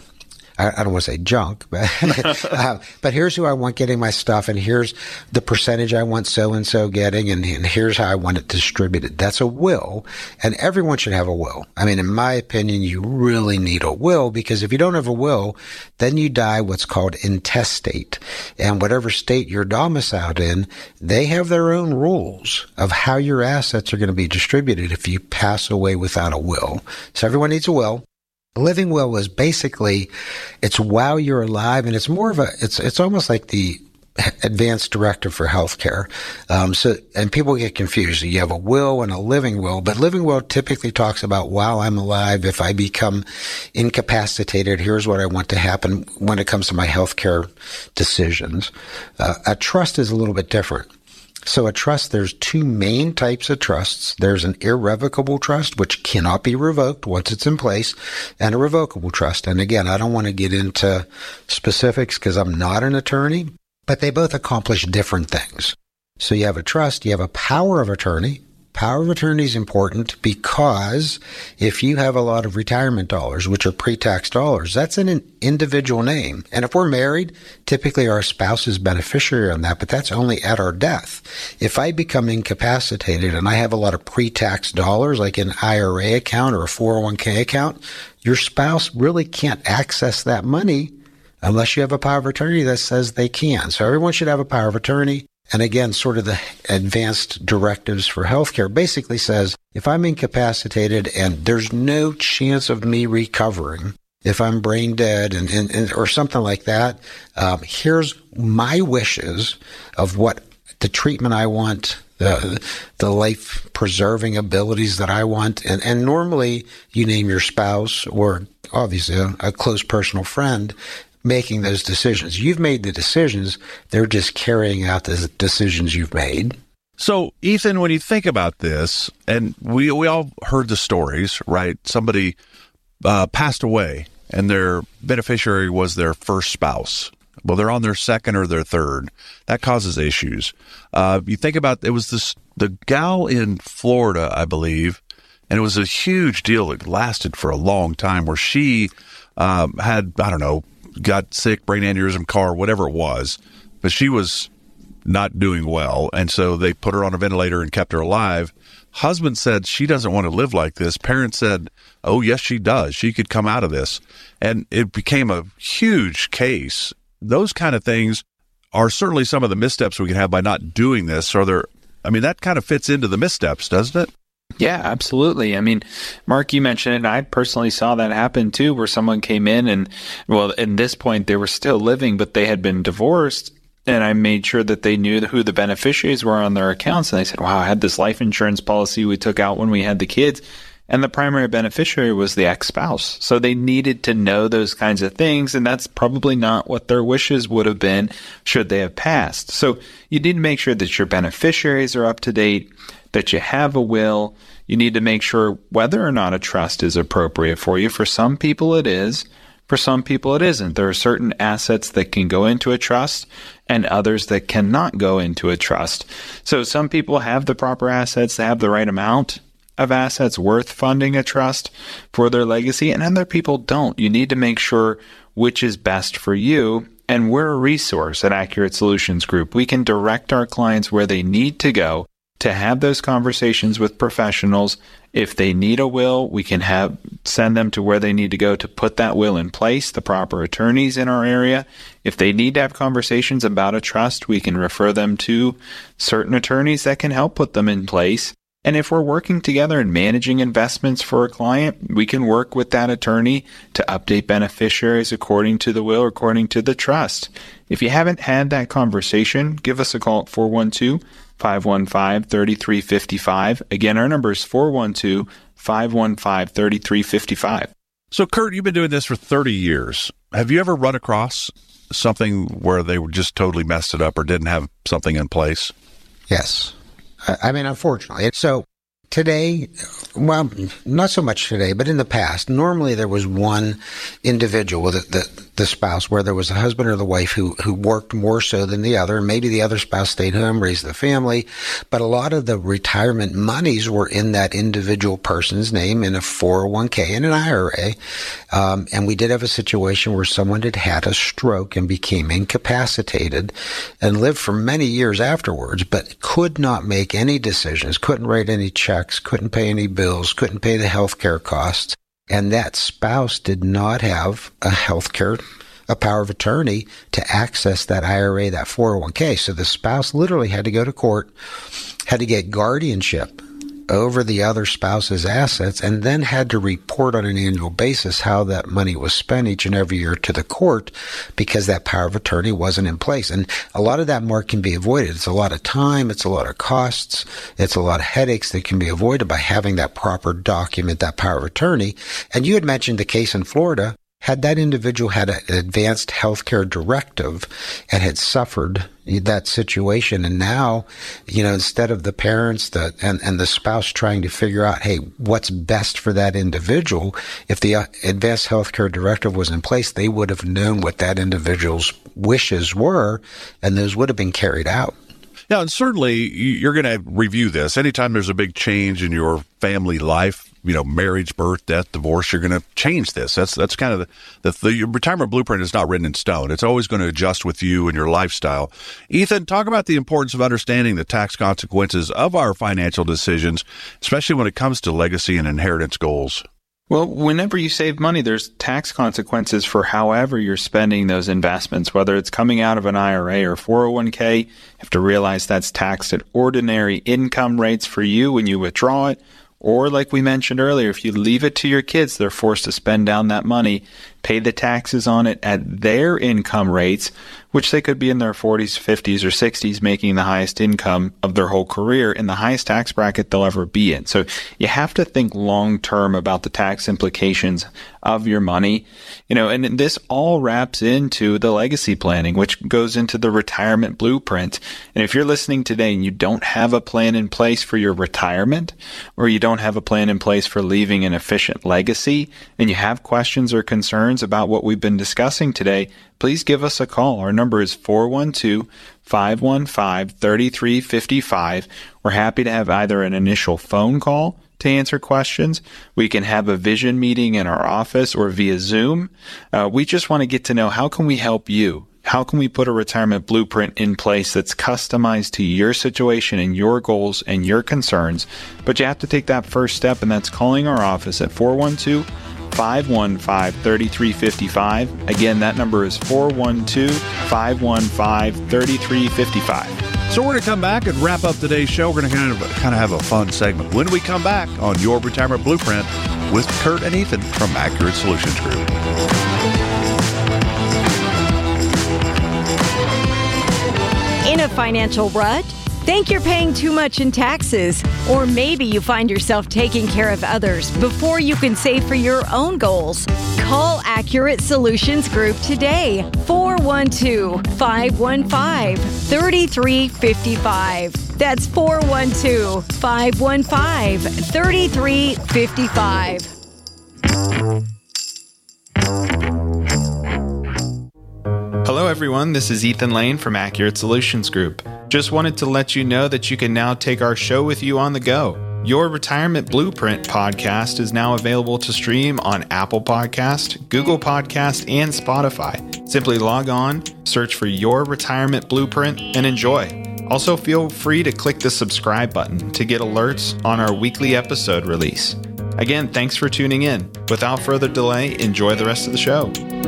I don't want to say junk, but here's who I want getting my stuff, and here's the percentage I want so-and-so getting, and here's how I want it distributed. That's a will, and everyone should have a will. I mean, in my opinion, you really need a will, because if you don't have a will, then you die what's called intestate. And whatever state you're domiciled in, they have their own rules of how your assets are going to be distributed if you pass away without a will. So everyone needs a will. A living will is basically, it's while you're alive, and it's more of it's almost like the advanced directive for healthcare. And people get confused. You have a will and a living will, but living will typically talks about while I'm alive, if I become incapacitated, here's what I want to happen when it comes to my healthcare decisions. A trust is a little bit different. So a trust, there's two main types of trusts. There's an irrevocable trust, which cannot be revoked once it's in place, and a revocable trust. And again, I don't want to get into specifics because I'm not an attorney, but they both accomplish different things. So you have a trust, you have a power of attorney. Power of attorney is important because if you have a lot of retirement dollars, which are pre-tax dollars, that's in an individual name. And if we're married, typically our spouse is beneficiary on that, but that's only at our death. If I become incapacitated and I have a lot of pre-tax dollars, like an IRA account or a 401k account, your spouse really can't access that money unless you have a power of attorney that says they can. So everyone should have a power of attorney. And again, sort of the advanced directives for healthcare basically says, if I'm incapacitated and there's no chance of me recovering, if I'm brain dead and or something like that, here's my wishes of what the treatment I want, the life-preserving abilities that I want. And normally you name your spouse or obviously a close personal friend making those decisions. You've made the decisions. They're just carrying out the decisions you've made. So, Ethan, when you think about this, and we all heard the stories, right? Somebody passed away, and their beneficiary was their first spouse. Well, they're on their second or their third. That causes issues. You think about, it was the gal in Florida, I believe, and it was a huge deal that lasted for a long time where she had, I don't know, got sick, brain aneurysm, car, whatever it was, but she was not doing well, and so they put her on a ventilator and kept her alive. Husband said she doesn't want to live like this. Parents said, oh, yes, she does. She could come out of this. And it became a huge case. Those kind of things are certainly some of the missteps we can have by not doing this. That kind of fits into the missteps, doesn't it? Yeah, absolutely. I mean, Mark, you mentioned it, and I personally saw that happen too, where someone came in and, well, at this point they were still living, but they had been divorced, and I made sure that they knew who the beneficiaries were on their accounts, and they said, wow, I had this life insurance policy we took out when we had the kids, and the primary beneficiary was the ex-spouse. So they needed to know those kinds of things, and that's probably not what their wishes would have been should they have passed. So you need to make sure that your beneficiaries are up to date, that you have a will. You need to make sure whether or not a trust is appropriate for you. For some people it is. For some people it isn't. There are certain assets that can go into a trust and others that cannot go into a trust. So some people have the proper assets, they have the right amount of assets worth funding a trust for their legacy, and other people don't. You need to make sure which is best for you And we're a resource at Accurate Solutions Group. We can direct our clients where they need to go to have those conversations with professionals. If they need a will, we can send them to where they need to go to put that will in place, the proper attorneys in our area. If they need to have conversations about a trust, we can refer them to certain attorneys that can help put them in place. And if we're working together and managing investments for a client, we can work with that attorney to update beneficiaries according to the will, according to the trust. If you haven't had that conversation, give us a call at 412-515-3355. Again, our number is 412-515-3355. So, Kurt, you've been doing this for 30 years. Have you ever run across something where they were just totally messed it up or didn't have something in place? Yes. I mean, unfortunately. So today, well, not so much today, but in the past, normally there was one individual, the spouse, where there was a husband or the wife who worked more so than the other. Maybe the other spouse stayed home, raised the family, but a lot of the retirement monies were in that individual person's name in a 401k and an IRA. And we did have a situation where someone had a stroke and became incapacitated and lived for many years afterwards, but could not make any decisions, couldn't write any checks, couldn't pay any bills, couldn't pay the health care costs. And that spouse did not have a power of attorney to access that IRA, that 401k. So the spouse literally had to go to court, had to get guardianship over the other spouse's assets, and then had to report on an annual basis how that money was spent each and every year to the court because that power of attorney wasn't in place. And a lot of that, Mark, can be avoided. It's a lot of time. It's a lot of costs. It's a lot of headaches that can be avoided by having that proper document, that power of attorney. And you had mentioned the case in Florida. Had that individual had an advanced healthcare directive and had suffered that situation, and now, instead of the parents and the spouse trying to figure out, hey, what's best for that individual, if the advanced healthcare directive was in place, they would have known what that individual's wishes were, and those would have been carried out. Yeah, and certainly you're going to review this. Anytime there's a big change in your family life, marriage, birth, death, divorce, you're going to change this. That's kind of the retirement blueprint is not written in stone. It's always going to adjust with you and your lifestyle. Ethan, talk about the importance of understanding the tax consequences of our financial decisions, especially when it comes to legacy and inheritance goals. Well, whenever you save money, there's tax consequences for however you're spending those investments, whether it's coming out of an IRA or 401k. You have to realize that's taxed at ordinary income rates for you when you withdraw it. Or like we mentioned earlier, if you leave it to your kids, they're forced to spend down that money, pay the taxes on it at their income rates, which they could be in their 40s, 50s, or 60s, making the highest income of their whole career in the highest tax bracket they'll ever be in. So you have to think long-term about the tax implications of your money, and this all wraps into the legacy planning, which goes into the retirement blueprint. And if you're listening today and you don't have a plan in place for your retirement, or you don't have a plan in place for leaving an efficient legacy, and you have questions or concerns about what we've been discussing today, please give us a call. Our number is 412-515-3355. We're happy to have either an initial phone call to answer questions. We can have a vision meeting in our office or via Zoom. We just want to get to know, how can we help you? How can we put a retirement blueprint in place that's customized to your situation and your goals and your concerns? But you have to take that first step, and that's calling our office at 412-515-3355. Again, that number is 412-515-3355. So we're going to come back and wrap up today's show. We're going to kind of have a fun segment when we come back on Your Retirement Blueprint with Kurt and Ethan from Accurate Solutions Group. In a financial rut? Think you're paying too much in taxes? Or maybe you find yourself taking care of others before you can save for your own goals? Call Accurate Solutions Group today. 412-515-3355. That's 412-515-3355. Hello everyone, this is Ethan Lane from Accurate Solutions Group. Just wanted to let you know that you can now take our show with you on the go. Your Retirement Blueprint podcast is now available to stream on Apple Podcast, Google Podcast, and Spotify. Simply log on, search for Your Retirement Blueprint, and enjoy. Also, feel free to click the subscribe button to get alerts on our weekly episode release. Again, thanks for tuning in. Without further delay, enjoy the rest of the show.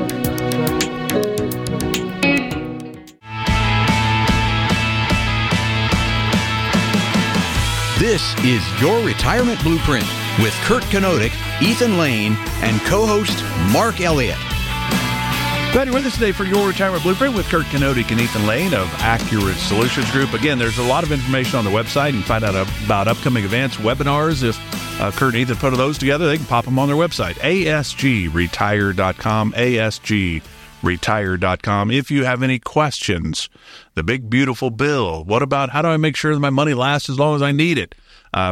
This is Your Retirement Blueprint with Kurt Kanodik, Ethan Lane, and co-host Mark Elliott. Glad you're with us today for Your Retirement Blueprint with Kurt Kanodik and Ethan Lane of Accurate Solutions Group. Again, there's a lot of information on the website. You can find out about upcoming events, webinars. If Kurt and Ethan put those together, they can pop them on their website, asgretire.com, asgretire.com. If you have any questions, the big, beautiful bill, what about how do I make sure that my money lasts as long as I need it?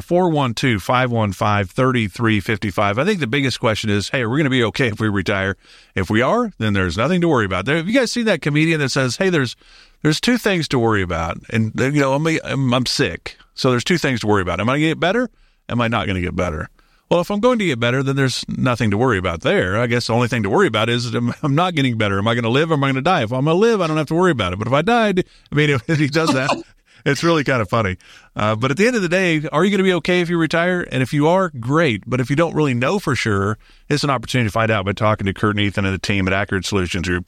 412-515-3355. I think the biggest question is, hey, are we going to be okay if we retire? If we are, then there's nothing to worry about. Have you guys seen that comedian that says, hey, there's two things to worry about? And, you know, I'm sick, so there's two things to worry about. Am I going to get better? Am I not going to get better? Well, if I'm going to get better, then there's nothing to worry about there. I guess the only thing to worry about is I'm not getting better. Am I going to live or am I going to die? If I'm going to live, I don't have to worry about it. But if I died, I mean, if he does that, it's really kind of funny. But at the end of the day, are you going to be okay if you retire? And if you are, great. But if you don't really know for sure, it's an opportunity to find out by talking to Kurt and Ethan and the team at Accurate Solutions Group.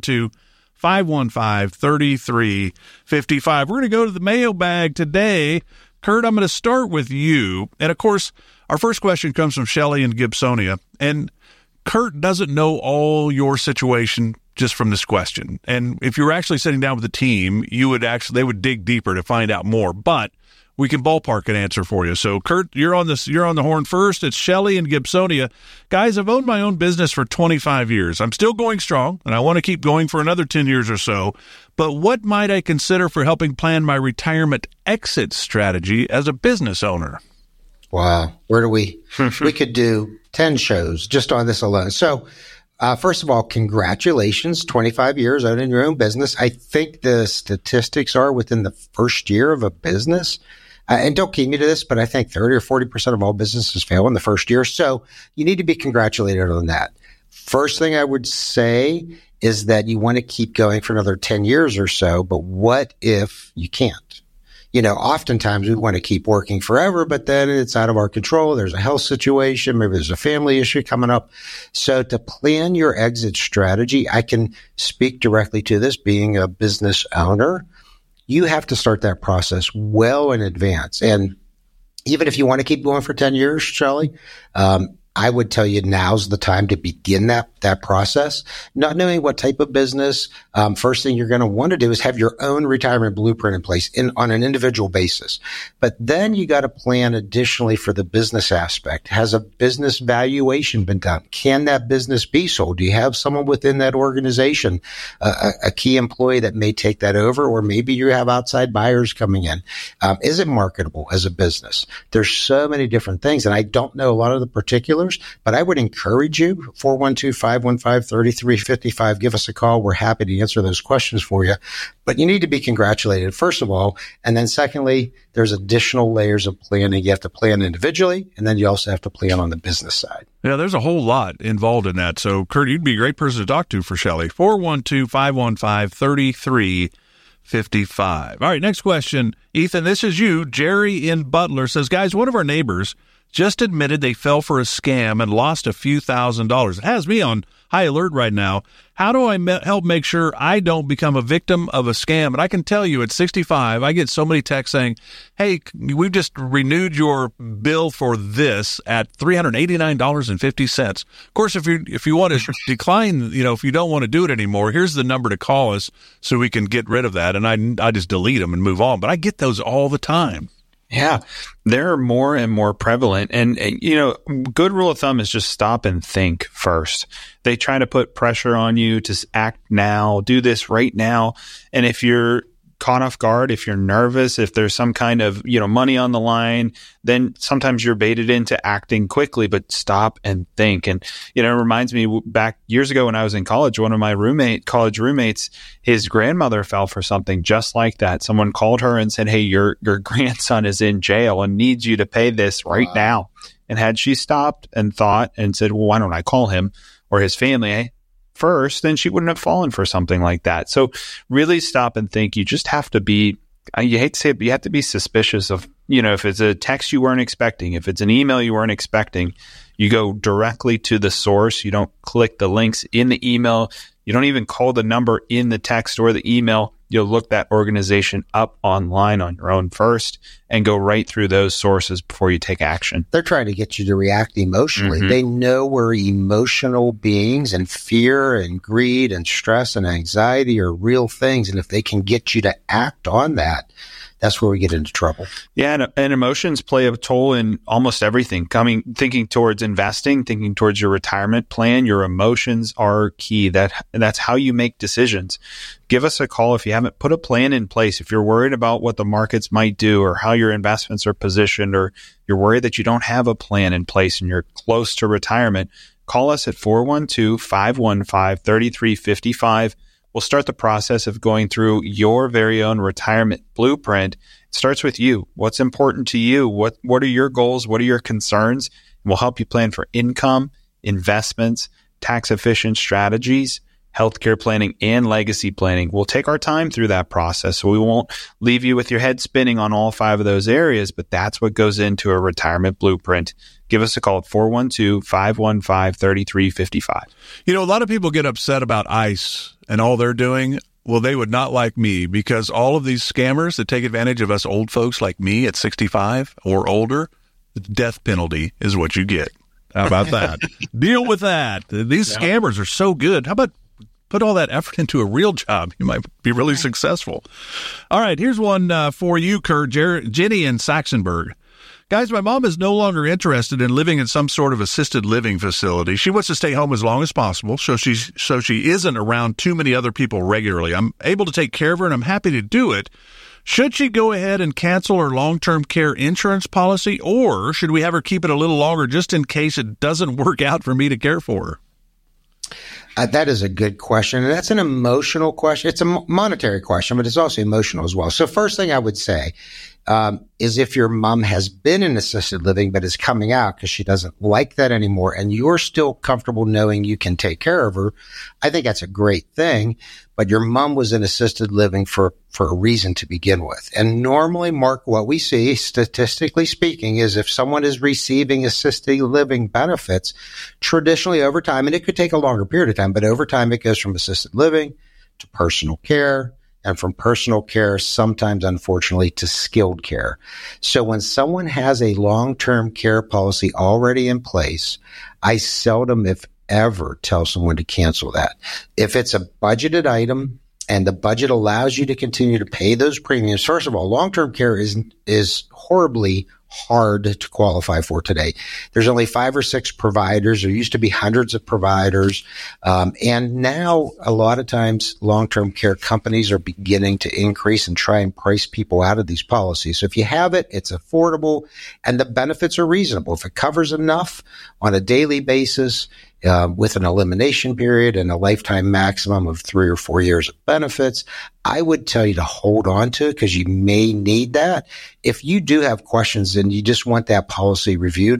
412-515-3355. We're going to go to the mailbag today. Kurt, I'm going to start with you. And, of course, our first question comes from Shelley in Gibsonia. And Kurt doesn't know all your situation just from this question. And if you were actually sitting down with the team, they would dig deeper to find out more. But we can ballpark an answer for you. So, Kurt, you're on the horn first. It's Shelley in Gibsonia. Guys, I've owned my own business for 25 years. I'm still going strong, and I want to keep going for another 10 years or so. But what might I consider for helping plan my retirement exit strategy as a business owner? Wow. We could do 10 shows just on this alone. So, first of all, congratulations, 25 years owning your own business. I think the statistics are within the first year of a business. And don't keep me to this, but I think 30 or 40% of all businesses fail in the first year. So you need to be congratulated on that. First thing I would say is that you want to keep going for another 10 years or so, but what if you can't? You know, oftentimes we want to keep working forever, but then it's out of our control. There's a health situation. Maybe there's a family issue coming up. So to plan your exit strategy, I can speak directly to this being a business owner. You have to start that process well in advance. And even if you want to keep going for 10 years, Shelley, I would tell you now's the time to begin that process. Not knowing what type of business, first thing you're going to want to do is have your own retirement blueprint in place on an individual basis. But then you got to plan additionally for the business aspect. Has a business valuation been done? Can that business be sold? Do you have someone within that organization, a key employee that may take that over, or maybe you have outside buyers coming in? Is it marketable as a business? There's so many different things, and I don't know a lot of the particulars. But I would encourage you, 412-515-3355, give us a call. We're happy to answer those questions for you. But you need to be congratulated, first of all. And then secondly, there's additional layers of planning. You have to plan individually, and then you also have to plan on the business side. Yeah, there's a whole lot involved in that. So, Kurt, you'd be a great person to talk to for Shelley. 412-515-3355. All right, next question. Ethan, this is you. Jerry in Butler says, guys, one of our neighbors just admitted they fell for a scam and lost a few $1,000s. It has me on high alert right now. How do I help make sure I don't become a victim of a scam? And I can tell you at 65, I get so many texts saying, hey, we've just renewed your bill for this at $389.50. Of course, if you want to decline, if you don't want to do it anymore, here's the number to call us so we can get rid of that. And I just delete them and move on. But I get those all the time. Yeah, they're more and more prevalent. And, good rule of thumb is just stop and think first. They try to put pressure on you to act now, do this right now. And if you're caught off guard, if you're nervous, if there's some kind of, money on the line, then sometimes you're baited into acting quickly, but stop and think. And, it reminds me back years ago when I was in college, one of my college roommates, his grandmother fell for something just like that. Someone called her and said, hey, your grandson is in jail and needs you to pay this right now. And had she stopped and thought and said, well, why don't I call him or his family first, then she wouldn't have fallen for something like that. So really stop and think. You just have to be, you hate to say it, but you have to be suspicious of, if it's a text you weren't expecting, if it's an email you weren't expecting, you go directly to the source. You don't click the links in the email. You don't even call the number in the text or the email. You'll look that organization up online on your own first and go right through those sources before you take action. They're trying to get you to react emotionally. Mm-hmm. They know we're emotional beings, and fear and greed and stress and anxiety are real things. And if they can get you to act on that, that's where we get into trouble. Yeah, and emotions play a toll in almost everything. Thinking towards investing, thinking towards your retirement plan, your emotions are key. That's how you make decisions. Give us a call if you haven't put a plan in place. If you're worried about what the markets might do or how your investments are positioned, or you're worried that you don't have a plan in place and you're close to retirement, call us at 412-515-3355. We'll start the process of going through your very own retirement blueprint. It starts with you. What's important to you? What are your goals? What are your concerns? And we'll help you plan for income, investments, tax-efficient strategies, healthcare planning, and legacy planning. We'll take our time through that process, so we won't leave you with your head spinning on all 5 of those areas, but that's what goes into a retirement blueprint. Give us a call at 412-515-3355. A lot of people get upset about ICE and all they're doing. Well, they would not like me, because all of these scammers that take advantage of us old folks like me at 65 or older, the death penalty is what you get. How about that? Deal with that. These scammers are so good. How about put all that effort into a real job? You might be really successful. All right, here's one for you, Kurt. Jenny in Saxonburg. Guys, my mom is no longer interested in living in some sort of assisted living facility. She wants to stay home as long as possible, so she isn't around too many other people regularly. I'm able to take care of her, and I'm happy to do it. Should she go ahead and cancel her long-term care insurance policy, or should we have her keep it a little longer just in case it doesn't work out for me to care for her? That is a good question, and that's an emotional question. It's a monetary question, but it's also emotional as well. So first thing I would say is if your mom has been in assisted living but is coming out because she doesn't like that anymore, and you're still comfortable knowing you can take care of her, I think that's a great thing. But your mom was in assisted living for a reason to begin with. And normally, Mark, what we see, statistically speaking, is if someone is receiving assisted living benefits, traditionally over time, and it could take a longer period of time, but over time it goes from assisted living to personal care, and from personal care, sometimes, unfortunately, to skilled care. So when someone has a long-term care policy already in place, I seldom, if ever, tell someone to cancel that. If it's a budgeted item and the budget allows you to continue to pay those premiums, first of all, long-term care is horribly hard to qualify for today. There's only 5 or 6 providers. There used to be hundreds of providers. And now a lot of times long-term care companies are beginning to increase and try and price people out of these policies. So if you have it, it's affordable and the benefits are reasonable. If it covers enough on a daily basis, with an elimination period and a lifetime maximum of 3 or 4 years of benefits, I would tell you to hold on to it because you may need that. If you do have questions and you just want that policy reviewed,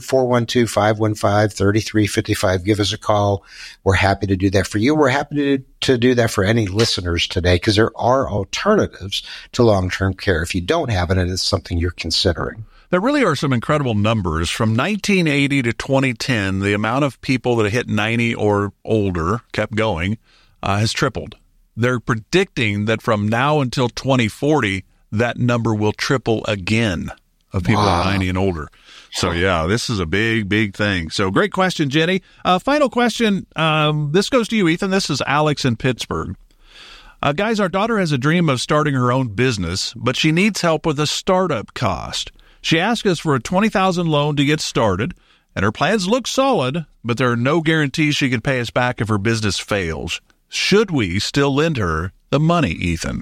412-515-3355, give us a call. We're happy to do that for you. We're happy to do that for any listeners today because there are alternatives to long-term care. If you don't have it, and it's something you're considering. There really are some incredible numbers. From 1980 to 2010, the amount of people that hit 90 or older, kept going, has tripled. They're predicting that from now until 2040, that number will triple again of people that are 90 and older. So, yeah, this is a big, big thing. So, great question, Jenny. Final question. This goes to you, Ethan. This is Alex in Pittsburgh. Guys, our daughter has a dream of starting her own business, but she needs help with the startup cost. She asked us for a $20,000 loan to get started, and her plans look solid, but there are no guarantees she can pay us back if her business fails. should we still lend her the money, Ethan?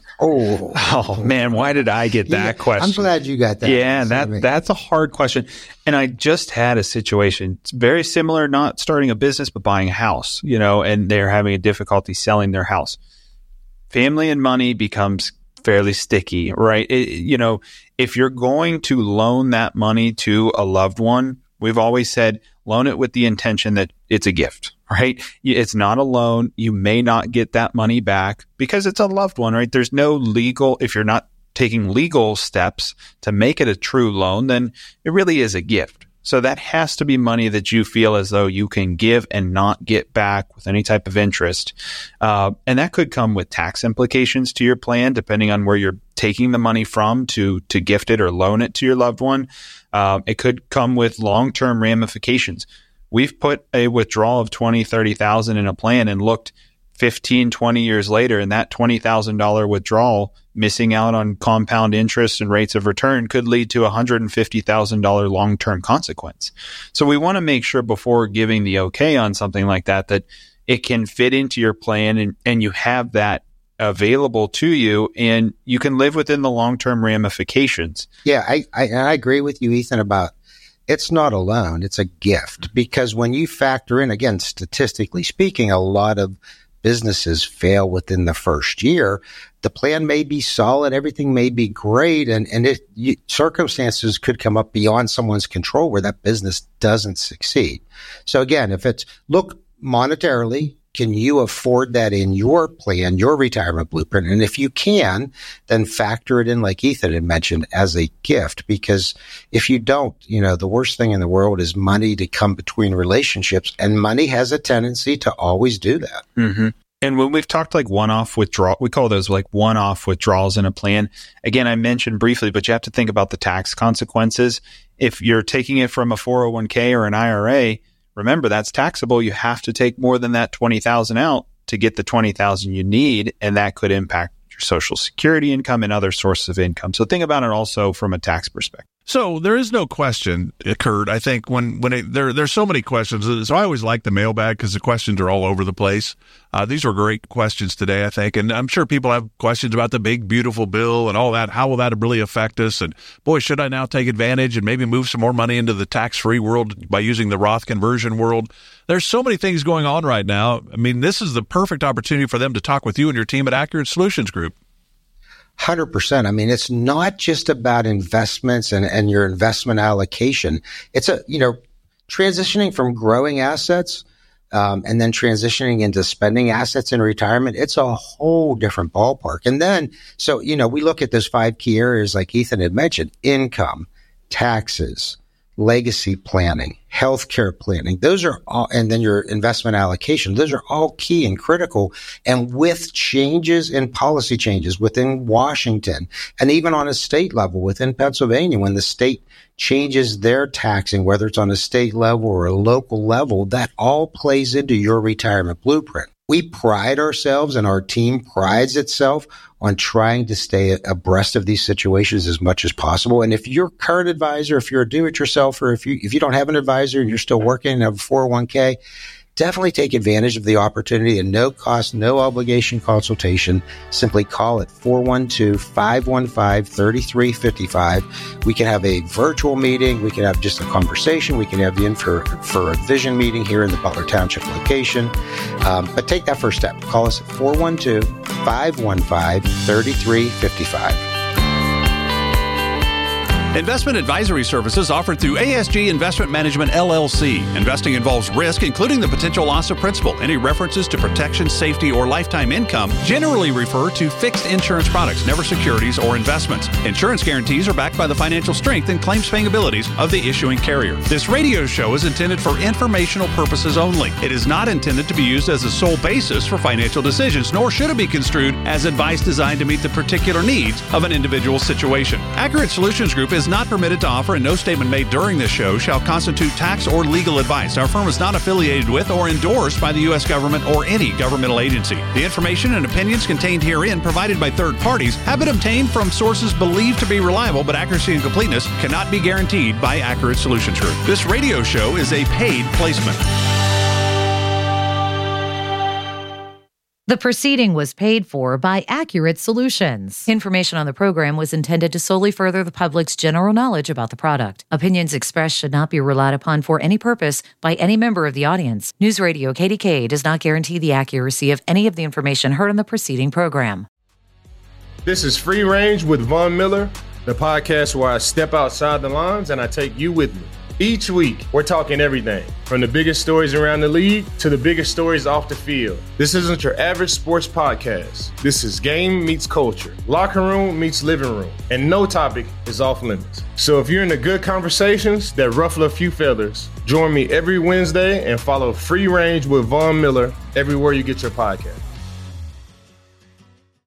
Oh man, why did I get that question? I'm glad you got that. Yeah, that's a hard question. And I just had a situation. It's very similar, not starting a business, but buying a house, and they're having a difficulty selling their house. Family and money becomes fairly sticky, right? If you're going to loan that money to a loved one, we've always said loan it with the intention that it's a gift, right? It's not a loan. You may not get that money back because it's a loved one, right? There's no legal, if you're not taking legal steps to make it a true loan, then it really is a gift. So that has to be money that you feel as though you can give and not get back with any type of interest. And that could come with tax implications to your plan, depending on where you're taking the money from to gift it or loan it to your loved one. It could come with long-term ramifications. We've put a withdrawal of $20,000, $30,000 in a plan and looked 15, 20 years later, and that $20,000 withdrawal, missing out on compound interest and rates of return, could lead to a $150,000 long-term consequence. So we want to make sure before giving the okay on something like that, that it can fit into your plan and you have that available to you and you can live within the long-term ramifications. Yeah, I agree with you, Ethan, about it's not a loan, it's a gift. Because when you factor in, again, statistically speaking, a lot of businesses fail within the first year. The plan may be solid, everything may be great, and circumstances could come up beyond someone's control where that business doesn't succeed. So again, if it's, look monetarily, can you afford that in your plan, your retirement blueprint? And if you can, then factor it in, like Ethan had mentioned, as a gift. Because if you don't, the worst thing in the world is money to come between relationships. And money has a tendency to always do that. Mm-hmm. And when we've talked like one-off withdrawal, we call those like one-off withdrawals in a plan. Again, I mentioned briefly, but you have to think about the tax consequences. If you're taking it from a 401k or an IRA, remember, that's taxable. You have to take more than that $20,000 out to get the $20,000 you need, and that could impact your Social Security income and other sources of income. So think about it also from a tax perspective. So there is no question, Kurt. I think there's so many questions. So I always like the mailbag because the questions are all over the place. These were great questions today, I think. And I'm sure people have questions about the big, beautiful bill and all that. How will that really affect us? And boy, should I now take advantage and maybe move some more money into the tax-free world by using the Roth conversion world? There's so many things going on right now. I mean, this is the perfect opportunity for them to talk with you and your team at Accurate Solutions Group. 100%. I mean, it's not just about investments and your investment allocation. It's transitioning from growing assets and then transitioning into spending assets in retirement. It's a whole different ballpark. And then, we look at those 5 key areas like Ethan had mentioned: income, taxes, legacy planning, healthcare planning. Those are all, and then your investment allocation. Those are all key and critical. And with changes in policy changes within Washington and even on a state level within Pennsylvania, when the state changes their taxing, whether it's on a state level or a local level, that all plays into your retirement blueprint. We pride ourselves, and our team prides itself on trying to stay abreast of these situations as much as possible. And if your current advisor, if you're a do-it-yourselfer, if you don't have an advisor and you're still working and have a 401k, definitely take advantage of the opportunity and no cost, no obligation consultation. Simply call at 412-515-3355. We can have a virtual meeting. We can have just a conversation. We can have you in for a vision meeting here in the Butler Township location. But take that first step. Call us at 412-515-3355. Investment advisory services offered through ASG Investment Management, LLC. Investing involves risk, including the potential loss of principal. Any references to protection, safety, or lifetime income generally refer to fixed insurance products, never securities or investments. Insurance guarantees are backed by the financial strength and claims-paying abilities of the issuing carrier. This radio show is intended for informational purposes only. It is not intended to be used as a sole basis for financial decisions, nor should it be construed as advice designed to meet the particular needs of an individual situation. Accurate Solutions Group is not permitted to offer, and no statement made during this show shall constitute tax or legal advice. Our firm is not affiliated with or endorsed by the U.S. government or any governmental agency. The information and opinions contained herein, provided by third parties, have been obtained from sources believed to be reliable, but accuracy and completeness cannot be guaranteed by Accurate Solutions Group. This radio show is a paid placement. The proceeding was paid for by Accurate Solutions. Information on the program was intended to solely further the public's general knowledge about the product. Opinions expressed should not be relied upon for any purpose by any member of the audience. News Radio KDK does not guarantee the accuracy of any of the information heard on the preceding program. This is Free Range with Von Miller, the podcast where I step outside the lines and I take you with me. Each week, we're talking everything from the biggest stories around the league to the biggest stories off the field. This isn't your average sports podcast. This is game meets culture, locker room meets living room, and no topic is off limits. So if you're into good conversations that ruffle a few feathers, join me every Wednesday and follow Free Range with Von Miller everywhere you get your podcast.